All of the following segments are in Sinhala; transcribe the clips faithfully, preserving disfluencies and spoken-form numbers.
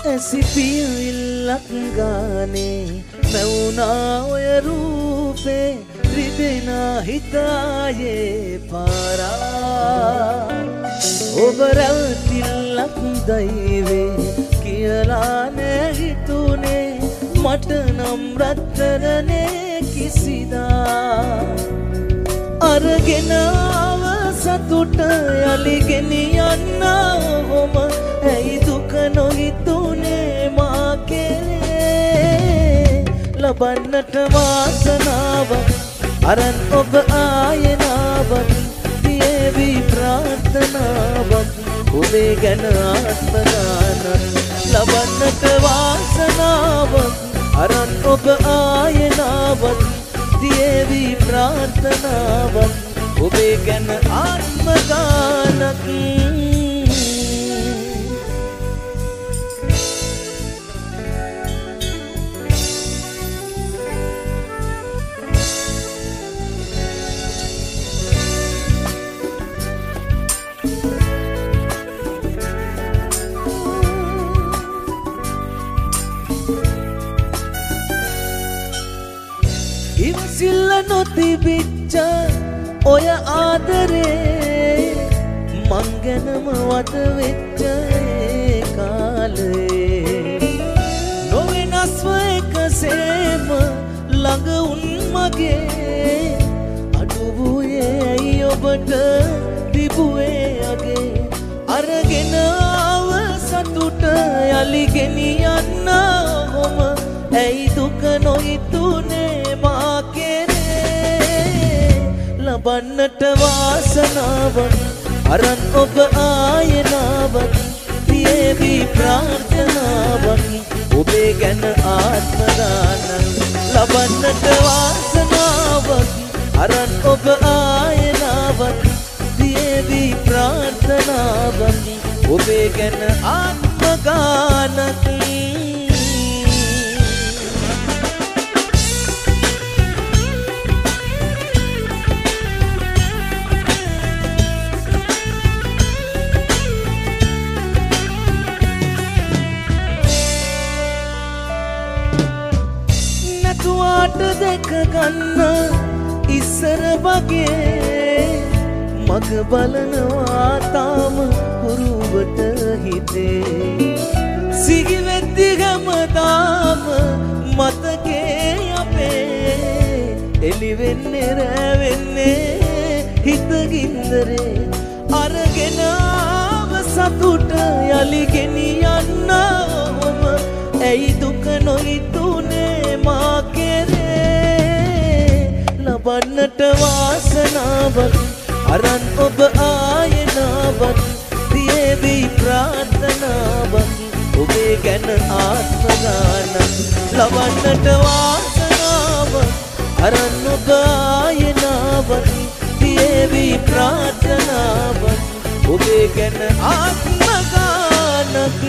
ඇසිපිය ඉල්ලක් ගානේ මැවුනා ඔය රූපේ රිදෙනා හිතායේ පාරා ඔබ රැවටිල්ලක් දෛවේ කියලා නෑ හිතුනේ මට නම් රත්තරනේ කිසිදා අරගෙන ආව සතුට යලි ගෙනියන්න ඔහොම ඇයි දුක නොහිතුනේ මා කෙරේ ලබන්නට වාසනාවක් අරන් ඔබ ආයනාවක් තියේවි ප්‍රාර්ථනාවක් ඔබේ ගැන ආත්ම ගානක් ලබන්නට වාසනාවක් අරන් ඔබ ආයනාවක් තියේවි ප්‍රාර්ථනාවක් ඔබේ ගැන ආත්ම ගානක් ඉවසිල්ල නොතිබිච්ච ඔය ආදරේ මං ගැනම වද වෙච්ච ඒ කාලේ නොවෙනස්ව එකසේම ළඟ උන් මගේ අඩු වූයේ ඇයි ඔබට තිබුවේ අගේ අරගෙන ආව සතුට යලි ගෙනියන්න ඔහොම ඇයි දුක නොහිතුනේ මා කෙරේ ලබන්නට වාසනාවක් අරන් ඔබ ආයනාවක් තියේවි ප්‍රාර්ථනාවක් ඔබේ ගැන ආත්ම ගානක් ලබන්නට වාසනාවක් අරන් ඔබ ආයනාවක් තියේවි ප්‍රාර්ථනාවක් ඔබේ ගැන ආත්ම ගානක් දෙක ගන්න ඉස්සර වගේ මග බලනවා තාම හුරුවට හිතේ සිහි වෙද්දි හැමදාම මතකේ අපේ එලි වෙන්නේ රැ වෙන්නේ හිත ගින්දරේ අරගෙන ආව සතුට යලි ගෙනියන්න ඔහොම ඇයි දුක නොහිතුනේ මා කෙරේ ලබන්නට වාසනාවක් අරන් ඔබ ආයනාවක් තියේවි ප්‍රාර්ථනාවක් ඔබේ ගැන ආත්ම ගානක් ලබන්නට වාසනාවක් අරන් ඔබ ආයනාවක් තියේවි ප්‍රාර්ථනාවක් ඔබේ ගැන ආත්ම ගානක්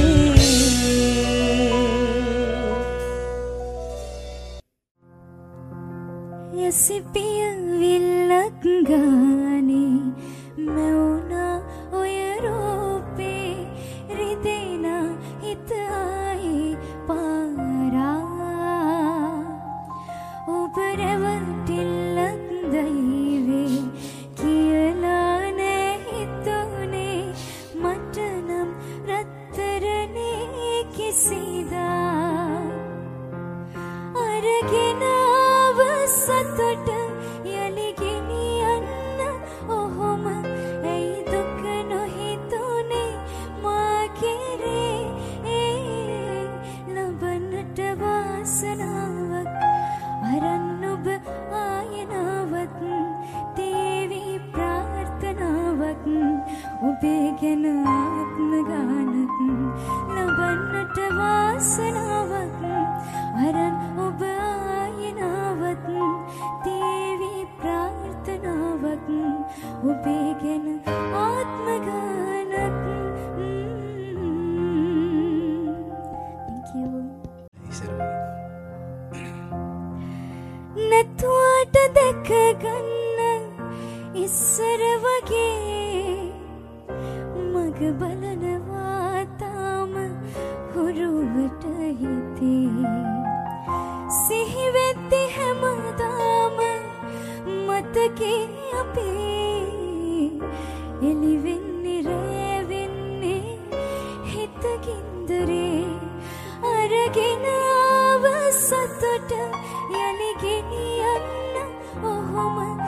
යසිපිය විල්ලක් ගානේ මැවුනා ඔය රූපේ රිදෙනා හිත ආයේ පාරා ඔබ රැවටිල්ලක් දෛවේ කියලා නෑ හිතුනේ මට නම් රත්තරනේ කිසිදා අරගෙන සතුට යලි ගෙනියන්න ඔහොම ඇයි දුක නොහිතුනේ මා කෙරේ ලබන්නට වාසනාවක් අරන් ඔබ ආයනාවක් තියේවි ප්‍රාර්ථනාවක් ඔබේ ගැන ආත්ම ගානක් ලබන්නට වාසනාවක් අරන් ඔබ දේවි ප්‍රාර්ථනාවක් ඔබේ ගැන ආත්ම ගානක් Thank you නැතුවට දැක ගන්න ඉස්සර වගේ මග බලනවා තාම හුරු හිතේ සිහි වෙද්දි හැමදාම මතකේ අපේ එලි වෙන්නේ රැ වෙන්නේ හිත ගින්දරේ අරගෙන ආව සතුට යලි ගෙනියන්න ඔහොම